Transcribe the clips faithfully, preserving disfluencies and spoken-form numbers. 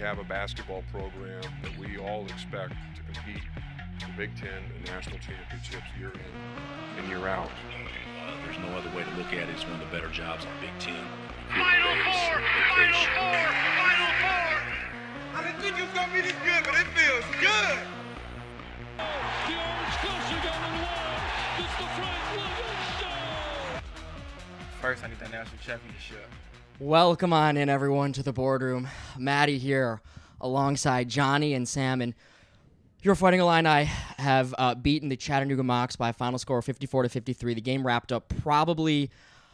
have a basketball program that we all expect to compete for Big Ten and national championships year in and year out. Uh, there's no other way to look at it. It's one of the better jobs in Big Ten. Final four! Final four! Final four! I didn't think it was going to be this good, but it feels good! The Orange Coaster got in the wall. It's the Frank Williams Show! First, I need that national championship. Welcome on in, everyone, to the boardroom. Maddie here, alongside Johnny and Sam, and your Fighting Illini have uh, beaten the Chattanooga Mocs by a final score of fifty-four to fifty-three. The game wrapped up probably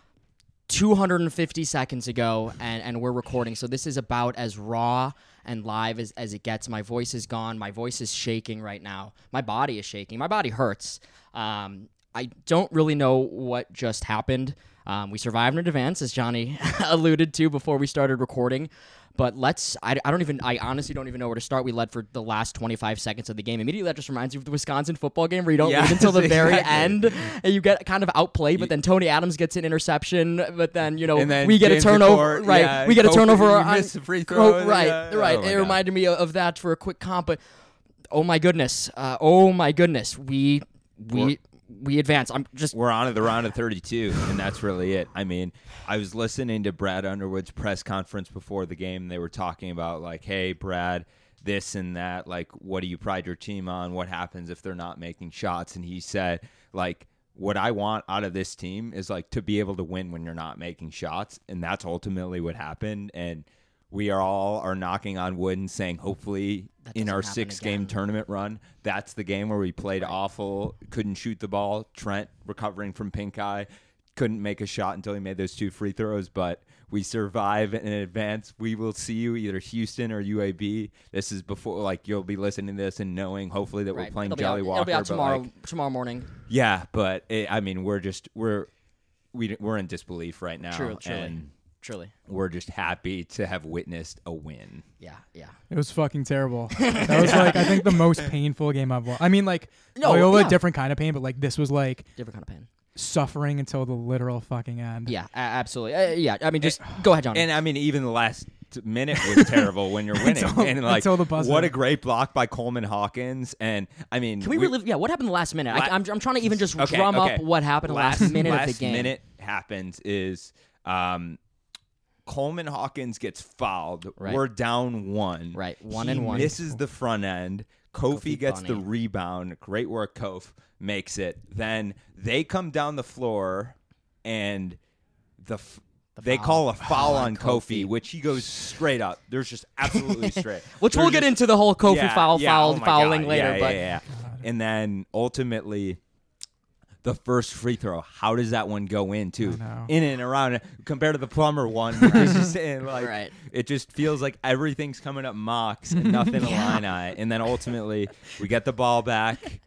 two hundred fifty seconds ago, and, and we're recording, so this is about as raw and live as, as it gets. My voice is gone. My voice is shaking right now. My body is shaking. My body hurts. Um, I don't really know what just happened. Um, we survived in advance, as Johnny alluded to before we started recording. But let's, I, I don't even, I honestly don't even know where to start. We led for the last twenty-five seconds of the game. Immediately, that just reminds you of the Wisconsin football game where you don't yes, lead until the very exactly. end and you get kind of outplayed, but then Tony Adams gets an interception, but then, you know, And then we get James a turnover, McCourt, right, yeah, we get a Kofi, turnover you on, missed a free throw, right, yeah. right. Oh my it God. reminded me of, of that for a quick comp, but oh my goodness, uh, oh my goodness, we, we, We're- we advance. I'm just, We're on to the round of thirty-two, and that's really it. I mean, I was listening to Brad Underwood's press conference before the game. And they were talking about, like, hey, Brad, this and that. Like, what do you pride your team on? What happens if they're not making shots? And he said, like, what I want out of this team is, like, to be able to win when you're not making shots. And that's ultimately what happened. And we are all are knocking on wood and saying, hopefully, That in doesn't our happen six-game again. tournament run, that's the game where we played awful, couldn't shoot the ball. Trent recovering from pink eye, couldn't make a shot until he made those two free throws, but we survive in advance. We will see you either Houston or U A B. This is before, like, you'll be listening to this and knowing, hopefully, that right. we're playing It'll be Jelly out, Walker. It'll be out but, tomorrow, like, tomorrow morning. yeah, but, it, I mean, we're just, we're, we, we're in disbelief right now. True, truly. And Truly. we're just happy to have witnessed a win. Yeah, yeah. It was fucking terrible. That was like I think the most painful game I've watched. I mean, like No, Loyola, yeah. different kind of pain, but like this was like Different kind of pain. suffering until the literal fucking end. Yeah, a- absolutely. Uh, yeah, I mean, just go ahead, John. And I mean, even the last t- minute was terrible when you're winning. Until- and like, until the buzzer. what a great block by Coleman Hawkins. And I mean, Can we, relive? Yeah, what happened the last minute? La- I, I'm, I'm trying to even just okay, drum okay. up what happened the last, minute last of the game. minute happens is um, Coleman Hawkins gets fouled. Right. We're down one. Right, one he and one. misses the front end. Kofi, Kofi gets the Bunny. rebound. Great work, Kof. Makes it. Then they come down the floor, and the. F- The they foul. call a foul on Kofi. Kofi, which he goes straight up. There's just absolutely straight. Which There's we'll get just- into the whole Kofi yeah, foul, yeah, foul, oh my fouling God. later. Yeah, but yeah, yeah. And then ultimately, the first free throw. How does that one go in too? I know. In and around it, compared to the Plummer one. Which is just saying, like, Right. it just feels like everything's coming up Mocs and nothing Yeah. Illini. And then ultimately, we get the ball back.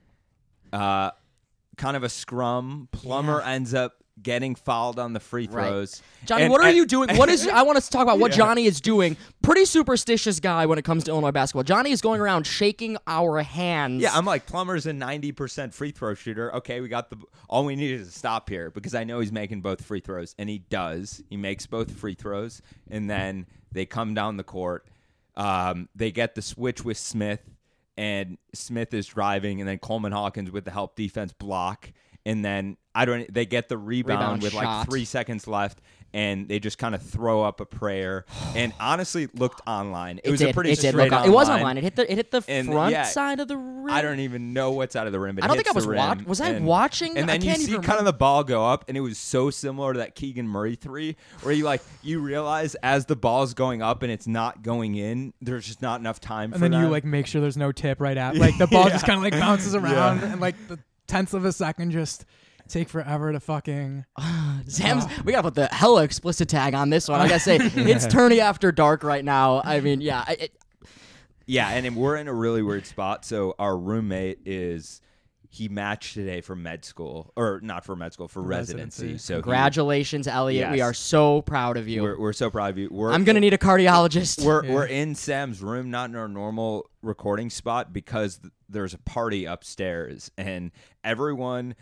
Uh, kind of a scrum. Plummer Yeah. ends up getting fouled on the free Right. throws. Johnny, And- what are and- you doing? What is? I want us to talk about what Yeah. Johnny is doing. Pretty superstitious guy when it comes to Illinois basketball. Johnny is going around shaking our hands. Yeah, I'm like, Plummer's a ninety percent free throw shooter. Okay, we got the all we needed is to stop here because I know he's making both free throws, and he does. He makes both free throws, and then they come down the court. Um, they get the switch with Smith, and Smith is driving, and then Coleman Hawkins with the help defense block, and then I don't. They get the rebound, Rebound with shot. like three seconds left. And they just kind of throw up a prayer, and honestly looked online. It, it was did. a pretty it did straight look. online. It was online. It hit the. It hit the And, front yeah, side of the rim. I don't even know what's out of the rim. But I don't hits think I was the watch- rim, was I and- watching? And I then you can't see even kind of remember. the ball go up, and it was so similar to that Keegan Murray three, where you like you realize as the ball's going up and it's not going in, there's just not enough time And for then them. you like make sure there's no tip right at like the ball Yeah. just kind of like bounces around Yeah. and like the tenths of a second just take forever to fucking. Sam's. We gotta put the hella explicit tag on this one. I gotta say, it's turning after dark right now. I mean, yeah. I- It, yeah, and then we're in a really weird spot. So our roommate is. He matched today for med school, or not for med school, for residency. Residency. So he- congratulations, Elliot. We Yes. are so proud of you. we're, we're so proud of you. We're, I'm gonna need a cardiologist. We're Yeah. we're in Sam's room, not in our normal recording spot, because th- there's a party upstairs, and everyone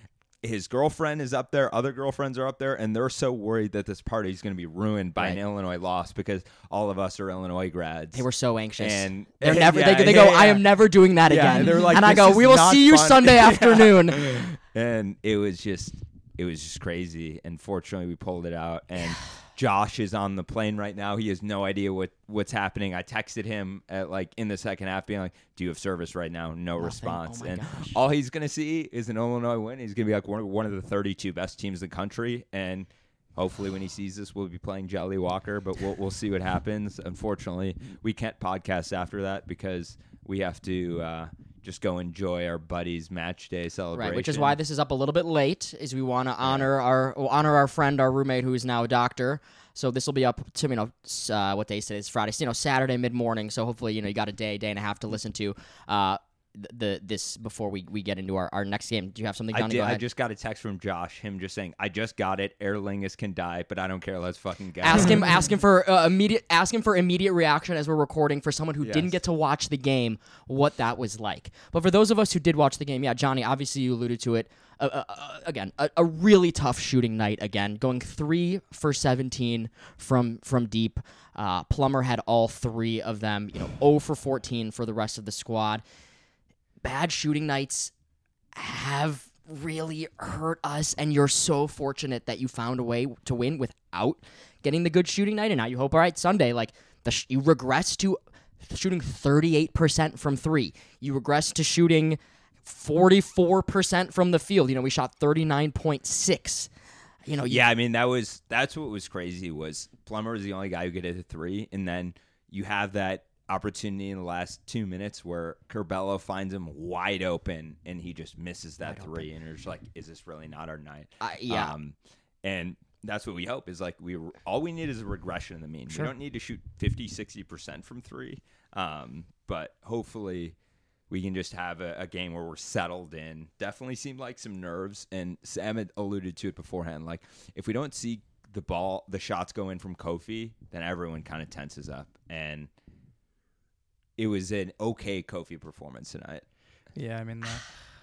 his girlfriend is up there, other girlfriends are up there, and they're so worried that this party is going to be ruined by Right. an Illinois loss because all of us are Illinois grads. They were so anxious. And they're never. yeah, they, they yeah, go. yeah. I am never doing that Yeah, again. they're like, and I "This go. is We will not see you fun." Sunday Yeah. afternoon. And it was just, it was just crazy. And fortunately, we pulled it out. And Josh is on the plane right now. He has no idea what, what's happening. I texted him at like in the second half, being like, "Do you have service right now?" No Nothing. response. Oh my and gosh. all he's gonna see is an Illinois win. He's gonna be like one, one of the thirty-two best teams in the country. And hopefully, when he sees this, we'll be playing Jelly Walker. But we'll we'll see what happens. Unfortunately, we can't podcast after that because we have to. Uh, Just go enjoy our buddy's match day celebration. Right, which is why this is up a little bit late, is we want to honor our well, honor our friend, our roommate, who is now a doctor. So this will be up to, you know, s- uh, what day is today? It's Friday, so, you know, Saturday mid-morning. So hopefully, you know, you got a day, day and a half to listen to uh, the, the this before we, we get into our, our next game. Do you have something, I, Johnny? did, Go I ahead. just got a text from Josh, him just saying, "I just got it. Aer Lingus can die, but I don't care. Let's fucking go." Ask him, ask him for uh, immediate, ask him for immediate reaction as we're recording for someone who didn't Yes. get to watch the game, what that was like. But for those of us who did watch the game, yeah, Johnny, obviously you alluded to it. Uh, uh, uh, again, a, a really tough shooting night. Again, going three for seventeen from from deep. Uh, Plummer had all three of them. You know, zero for fourteen for the rest of the squad. Bad shooting nights have really hurt us, and you're so fortunate that you found a way to win without getting the good shooting night. And now you hope, all right, Sunday, like the sh- you regress to shooting thirty-eight percent from three. You regress to shooting forty-four percent from the field. You know, we shot thirty-nine point six. You know, you- Yeah, I mean that was that's what was crazy was Plummer was the only guy who could hit a three, and then you have that opportunity in the last two minutes where Curbelo finds him wide open and he just misses that Wide three, and you're just like, is this really not our night? I- yeah. Um, and that's what we hope is like we all we need is a regression in the mean. Sure. We don't need to shoot fifty, sixty percent from three, um, but hopefully we can just have a, a game where we're settled in. Definitely seemed like some nerves, and Sam had alluded to it beforehand. Like if we don't see the ball, the shots go in from Kofi, then everyone kind of tenses up, and it was an okay Kofi performance tonight. Yeah, I mean, the,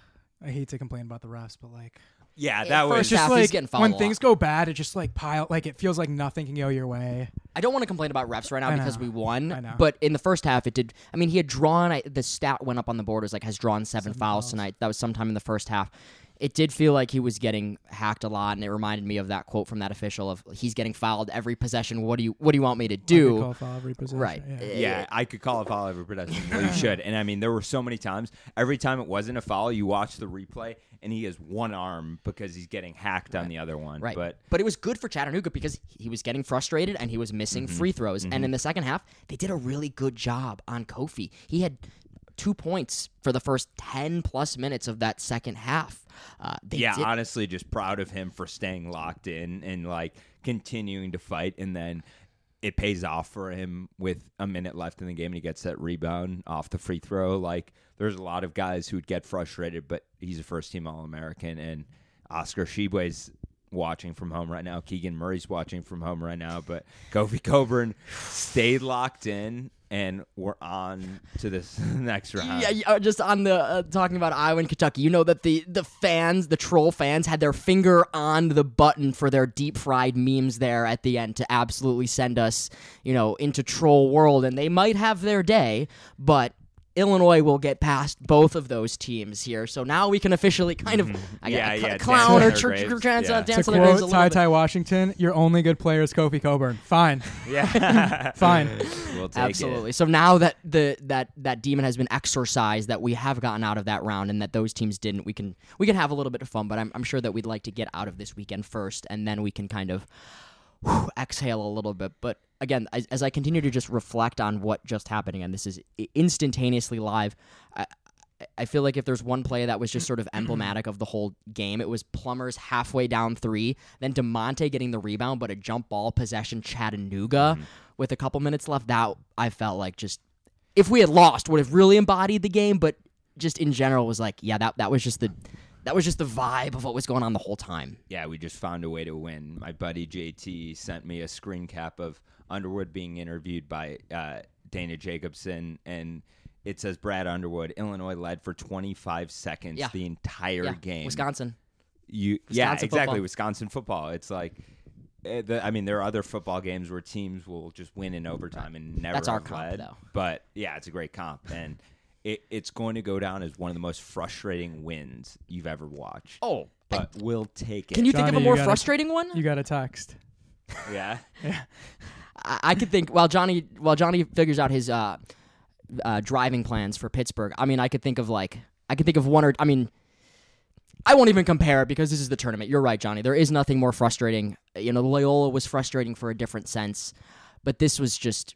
I hate to complain about the refs, but like, Yeah, Yeah, that first was it's just half, he's like getting fouled when a things lot. go bad, it just like pile. Like it feels like nothing can go your way. I don't want to complain about refs right now I because know. we won. I know. But in the first half, it did. I mean, he had drawn. I, the stat went up on the board. It was like has drawn seven, Seven fouls, fouls. tonight. That was sometime in the first half. It did feel like he was getting hacked a lot, and it reminded me of that quote from that official of he's getting fouled every possession. What do you What do you want me to I could do? call foul every possession, Right. Yeah. Yeah, I could call a foul every production. Well, you should. And I mean, there were so many times. Every time it wasn't a foul, you watch the replay, and he has one arm because he's getting hacked on the other one. Right. But but it was good for Chattanooga because he was getting frustrated and he was missing Mm-hmm. free throws. And in the second half, they did a really good job on Kofi. He had two points for the first ten plus minutes of that second half. Uh, they yeah, did, honestly, just proud of him for staying locked in and like continuing to fight. And then it pays off for him with a minute left in the game, and he gets that rebound off the free throw. Like, there's a lot of guys who'd get frustrated, but he's a first team All American, and Oscar Tshiebwe's watching from home right now. Keegan Murray's watching from home right now, but Kofi Coburn stayed locked in, and we're on to this next round. Yeah, yeah, just on the uh, talking about Iowa and Kentucky, you know that the the fans, the troll fans, had their finger on the button for their deep fried memes there at the end to absolutely send us, you know, into troll world, and they might have their day, but Illinois will get past both of those teams here, so now we can officially kind of I Yeah, cl- yeah, clown dance or on their church graves. dance, Yeah. uh, dance To on their graves a quote little Ty bit. Ty Washington, your only good player is Kofi Coburn. Fine, Yeah. fine. We'll take Absolutely. it. So now that the that that demon has been exorcised, that we have gotten out of that round, and that those teams didn't, we can we can have a little bit of fun. But I'm I'm sure that we'd like to get out of this weekend first, and then we can kind of whew, exhale a little bit. But again, as, as I continue to just reflect on what just happened, and this is instantaneously live. I, I feel like if there's one play that was just sort of emblematic of the whole game, it was Plummer's halfway down three, then DeMonte getting the rebound, but a jump ball possession Chattanooga Mm-hmm. with a couple minutes left. That I felt like just, if we had lost, would have really embodied the game, but just in general was like, yeah, that that was just the that was just the vibe of what was going on the whole time. Yeah, we just found a way to win. My buddy J T sent me a screen cap of Underwood being interviewed by uh, Dana Jacobson, and it says Brad Underwood, Illinois led for twenty-five seconds Yeah. the entire Yeah, game. Wisconsin. you yeah, Wisconsin exactly. football. Wisconsin football. It's like, eh, the, I mean, there are other football games where teams will just win in overtime and never That's our have comp, led. though. But yeah, it's a great comp, and it, it's going to go down as one of the most frustrating wins you've ever watched. Oh, but we'll take it. can you think of Johnny, a you more gotta- frustrating one? You got a text. Yeah. I, I could think while Johnny while Johnny figures out his uh, uh, driving plans for Pittsburgh. I mean, I could think of like I could think of one or I mean, I won't even compare it because this is the tournament. You're right, Johnny. There is nothing more frustrating. You know, Loyola was frustrating for a different sense, but this was just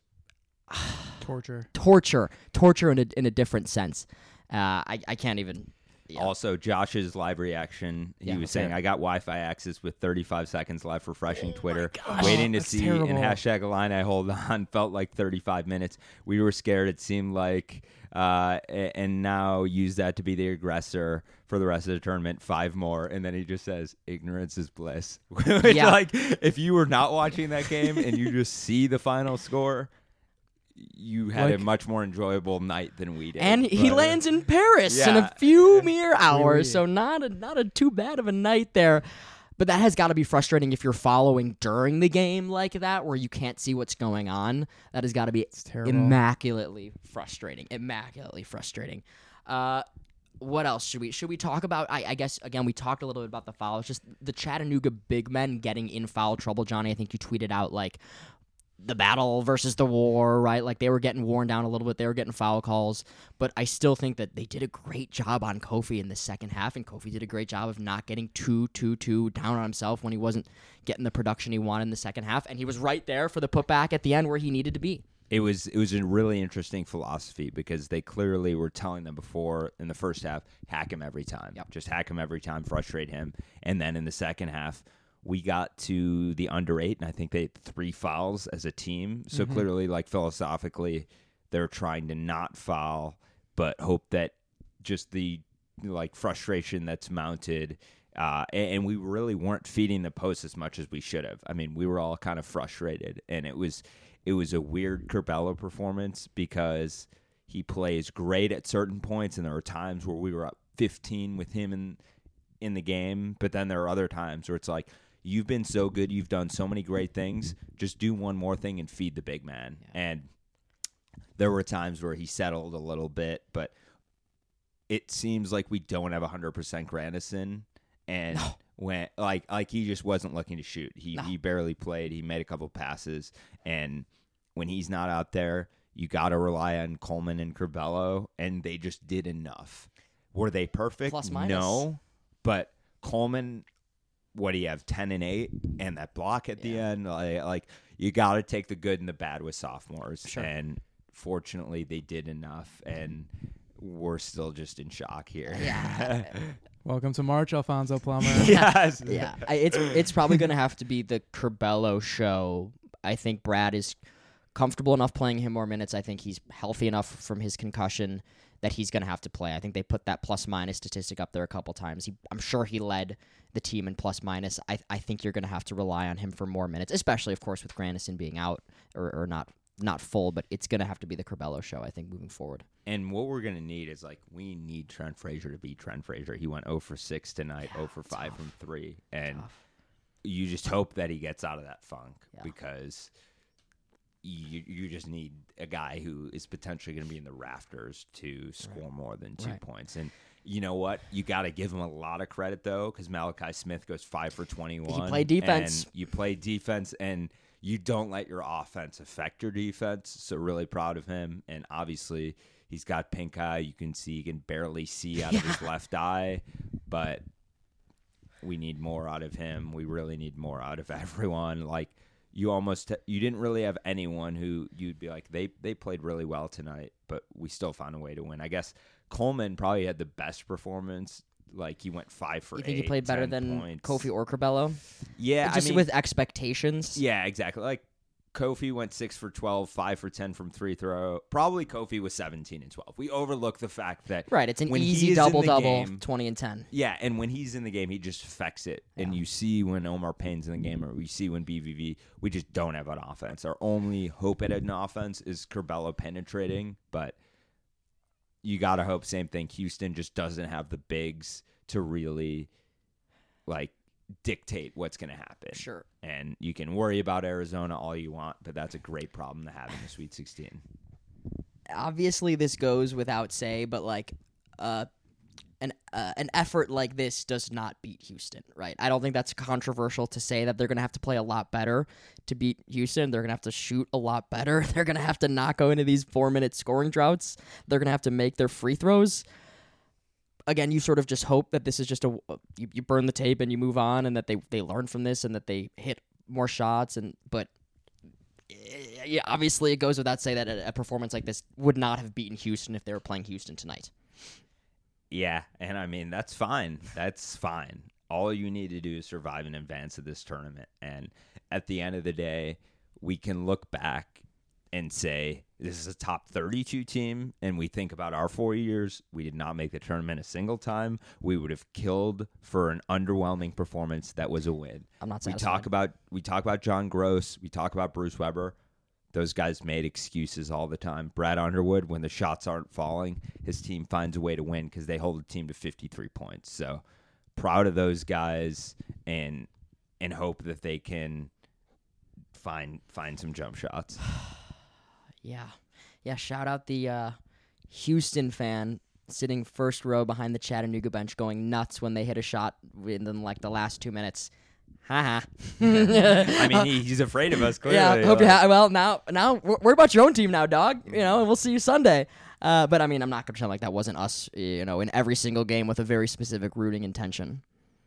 Torture. torture, torture in a in a different sense. Uh, I I can't even. Yeah. Also, Josh's live reaction, he Yeah, was let's saying, hear it. I got Wi-Fi access with thirty-five seconds left, refreshing Twitter, gosh. waiting to That's see, terrible. and hashtag Illini hold on, felt like thirty-five minutes. We were scared, it seemed like, uh, a- and now use that to be the aggressor for the rest of the tournament, five more, and then he just says, ignorance is bliss. Which, Yeah. like, if you were not watching that game and you just see the final score, you had Like- a much more enjoyable night than we did. And he But- lands in Paris in Yeah. a few mere hours, oui. so not a not a too bad of a night there. But that has got to be frustrating if you're following during the game like that, where you can't see what's going on. That has got to be terrible. immaculately frustrating. Immaculately frustrating. Uh, what else should we should we talk about? I, I guess again we talked a little bit about the fouls, just the Chattanooga big men getting in foul trouble. Johnny, I think you tweeted out like the battle versus the war, right? Like they were getting worn down a little bit. They were getting foul calls, but I still think that they did a great job on Kofi in the second half, and Kofi did a great job of not getting too, too, too down on himself when he wasn't getting the production he wanted in the second half, and he was right there for the putback at the end where he needed to be. It was it was a really interesting philosophy because they clearly were telling them before in the first half, hack him every time. Yep. Just hack him every time, frustrate him. And then in the second half, we got to the under eight, and I think they had three fouls as a team. So clearly, like philosophically, they're trying to not foul, but hope that just the like frustration that's mounted. Uh, and, and we really weren't feeding the post as much as we should have. I mean, we were all kind of frustrated, and it was it was a weird Curbelo performance because he plays great at certain points, and there were times where we were up fifteen with him in in the game, but then there are other times where it's like, you've been so good, you've done so many great things, just do one more thing and feed the big man. Yeah. And there were times where he settled a little bit, but it seems like we don't have one hundred percent Grandison, and No. when like like he just wasn't looking to shoot. He No. he barely played. He made a couple passes, and when he's not out there, you got to rely on Coleman and Curbelo, and they just did enough. Were they perfect? Plus, minus. No, but Coleman, what do you have, ten and eight, and that block at the Yeah. end, like, like you got to take the good and the bad with sophomores, Sure. and fortunately they did enough, and we're still just in shock here. Yeah. Welcome to March, Alfonso Plummer. Yes. Yeah, I, it's it's probably going to have to be the Curbelo show. I think Brad is comfortable enough playing him more minutes. I think he's healthy enough from his concussion that he's going to have to play. I think they put that plus minus statistic up there a couple times. He, I'm sure he led the team in plus minus. I I think you're going to have to rely on him for more minutes, especially of course with Grandison being out or, or not not full. But it's going to have to be the Curbelo show, I think, moving forward. And what we're going to need is, like, we need Trent Frazier to beat Trent Frazier. He went zero for six tonight, zero for five tough. from three. And Tough. you just hope that he gets out of that funk Yeah. because you you just need a guy who is potentially going to be in the rafters to score more than two Right. points. And you know what? You got to give him a lot of credit, though, because Malachi Smith goes five for twenty-one. He played defense. And you play defense, and you don't let your offense affect your defense. So really proud of him. And obviously, he's got pink eye. You can see, you can barely see out of his left eye. But we need more out of him. We really need more out of everyone. Like, you almost you didn't really have anyone who you'd be like, they they played really well tonight, but we still found a way to win. I guess Coleman probably had the best performance. Like, he went five for eight. You think he played better ten than points. Kofi or Curbelo? Yeah, Just I mean, with expectations. yeah, exactly. Like, Kofi went six for twelve, five for ten from free throw. Probably Kofi was seventeen and twelve. We overlook the fact that Right, it's an when he easy is in the double-double, game- twenty and ten. Yeah, and when he's in the game, he just affects it. And you see when Omar Payne's in the game, or we see when B V V, we just don't have an offense. Our only hope at an offense is Curbelo penetrating, but you got to hope same thing. Houston just doesn't have the bigs to really like dictate what's going to happen. Sure. And you can worry about Arizona all you want, but that's a great problem to have in the Sweet sixteen. Obviously, this goes without say, but like, uh, an uh, an effort like this does not beat Houston, right? I don't think that's controversial to say that they're going to have to play a lot better to beat Houston. They're going to have to shoot a lot better. They're going to have to not go into these four-minute scoring droughts. They're going to have to make their free throws. Again, you sort of just hope that this is just a you, you burn the tape and you move on, and that they they learn from this and that they hit more shots. And but yeah, obviously it goes without say that a, a performance like this would not have beaten Houston if they were playing Houston tonight. Yeah, and I mean, that's fine. That's fine. All you need to do is survive in advance of this tournament. And at the end of the day, we can look back and say, this is a top thirty-two team, and we think about our four years. We did not make the tournament a single time. We would have killed for an underwhelming performance that was a win. I'm not we satisfied. talk about we talk about John Gross. We talk about Bruce Weber. Those guys made excuses all the time. Brad Underwood, when the shots aren't falling, his team finds a way to win because they hold the team to fifty-three points. So proud of those guys, and and hope that they can find find some jump shots. Yeah. Yeah, shout out the uh, Houston fan sitting first row behind the Chattanooga bench going nuts when they hit a shot within like the last two minutes. Haha. I mean, he, he's afraid of us, clearly. Yeah, hope you ha- well, now, now, worry about your own team now, dog. You know, and we'll see you Sunday. Uh, but, I mean, I'm not going to pretend like that wasn't us, you know, in every single game with a very specific rooting intention.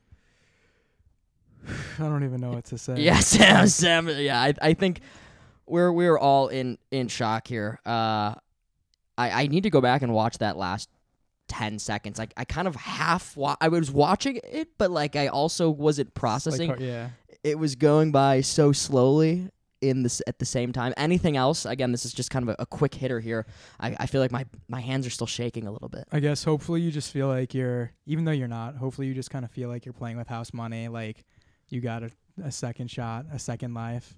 I don't even know what to say. Yeah, Sam, Sam, yeah, I, I think we're we're all in, in shock here. Uh, I, I need to go back and watch that last ten seconds. Like I kind of half wa- I was watching it, but like I also wasn't processing. Like, yeah. It was going by so slowly in this at the same time. Anything else? Again, this is just kind of a, a quick hitter here. I, I feel like my, my hands are still shaking a little bit. I guess hopefully you just feel like you're, even though you're not, hopefully you just kind of feel like you're playing with house money. Like you got a, a second shot, a second life.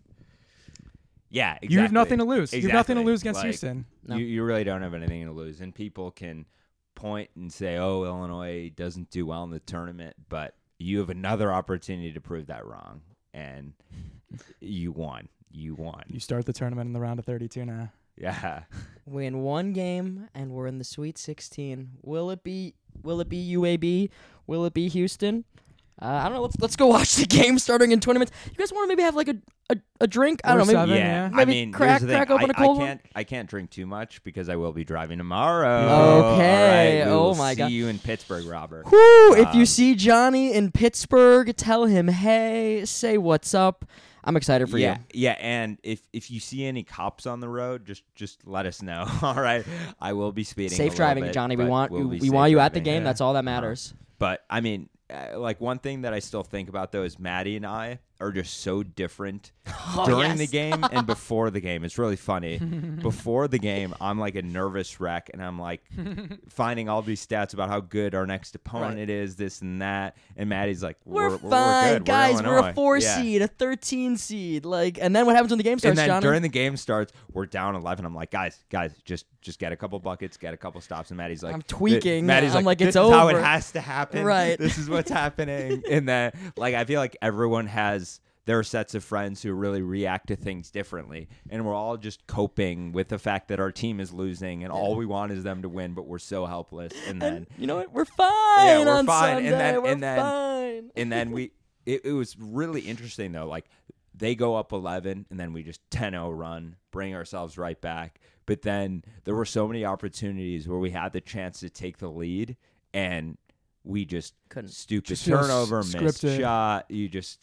Yeah, exactly. You have nothing to lose. Exactly. You have nothing to lose against like, Houston. No. You, you really don't have anything to lose. And people can point and say, oh, Illinois doesn't do well in the tournament, but you have another opportunity to prove that wrong. And you won. You won. You start the tournament in the round of thirty-two now. Yeah. Win one game and we're in the Sweet sixteen. Will it be will it be U A B? Will it be Houston? Uh, I don't know. Let's let's go watch the game starting in twenty minutes. You guys want to maybe have like a, a, a drink? I Or don't know. Maybe, seven, yeah. yeah. I Maybe mean, crack- here's the thing. crack open I, a cold I one? can't I can't drink too much because I will be driving tomorrow. Okay. All right, we Oh will my see God. you in Pittsburgh, Robert. Whew, if you Um, see Johnny in Pittsburgh, tell him, hey, say what's up. I'm excited for yeah, you. yeah, and if if you see any cops on the road, just just let us know. All right, I will be speeding. a Safe little driving, bit, Johnny. We but want we'll we, be we safe want you at the driving. game. Yeah. That's all that matters. But I mean, uh, like one thing that I still think about though is Maddie and I are just so different Oh, during yes. the game and before the game. It's really funny. Before the game, I'm like a nervous wreck, and I'm like finding all these stats about how good our next opponent Right. is, this and that. And Maddie's like, We're, we're, fine, we're good. guys. We're, We're, a Illinois." four Yeah. seed, a thirteen seed. Like, and then what happens when the game starts, And then Johnny? during the game starts, we're down eleven. I'm like, guys, guys, just just get a couple buckets, get a couple stops. And Maddie's like, I'm tweaking. Maddie's I'm like, this it's is how it over. has to happen. Right. This is what's happening. And then, like, I feel like everyone has their sets of friends who really react to things differently, and we're all just coping with the fact that our team is losing, and all we want is them to win, but we're so helpless. And then, And you know what? We're fine Yeah, we're on fine. Sunday. And then- we're and then- fine. and then we, it, it was really interesting though. Like they go up eleven, and then we just ten oh run, bring ourselves right back. But then there were so many opportunities where we had the chance to take the lead, and we just Couldn't. stupid Just feels turnover, missed scripted. shot. You just,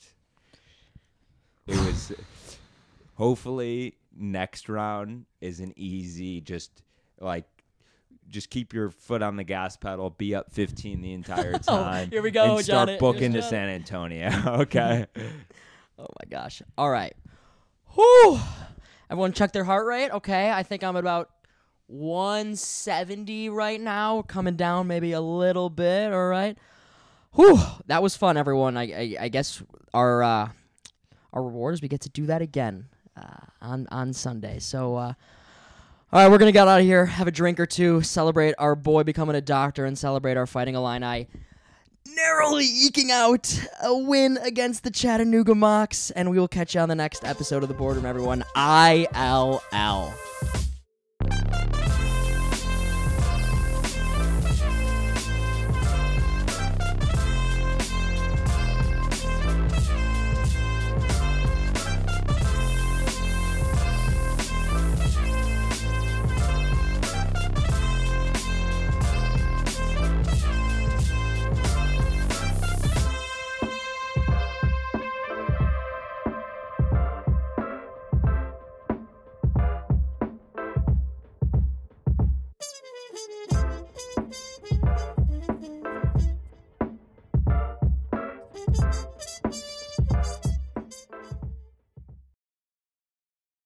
it was. Hopefully, next round is an easy, just like. Just keep your foot on the gas pedal. Be up fifteen the entire time. Oh, here we go, and start Johnny. booking Here's to Johnny. San Antonio. Okay. Oh my gosh. All right. Whew. Everyone check their heart rate. Okay. I think I'm at about one seventy right now. Coming down maybe a little bit. All right. Whew. That was fun, everyone. I I, I guess our uh, our reward is we get to do that again uh, on on Sunday. So. Uh, All right, we're going to get out of here, have a drink or two, celebrate our boy becoming a doctor, and celebrate our Fighting Illini narrowly eking out a win against the Chattanooga Mocs, and we will catch you on the next episode of The Boardroom, everyone. I L L.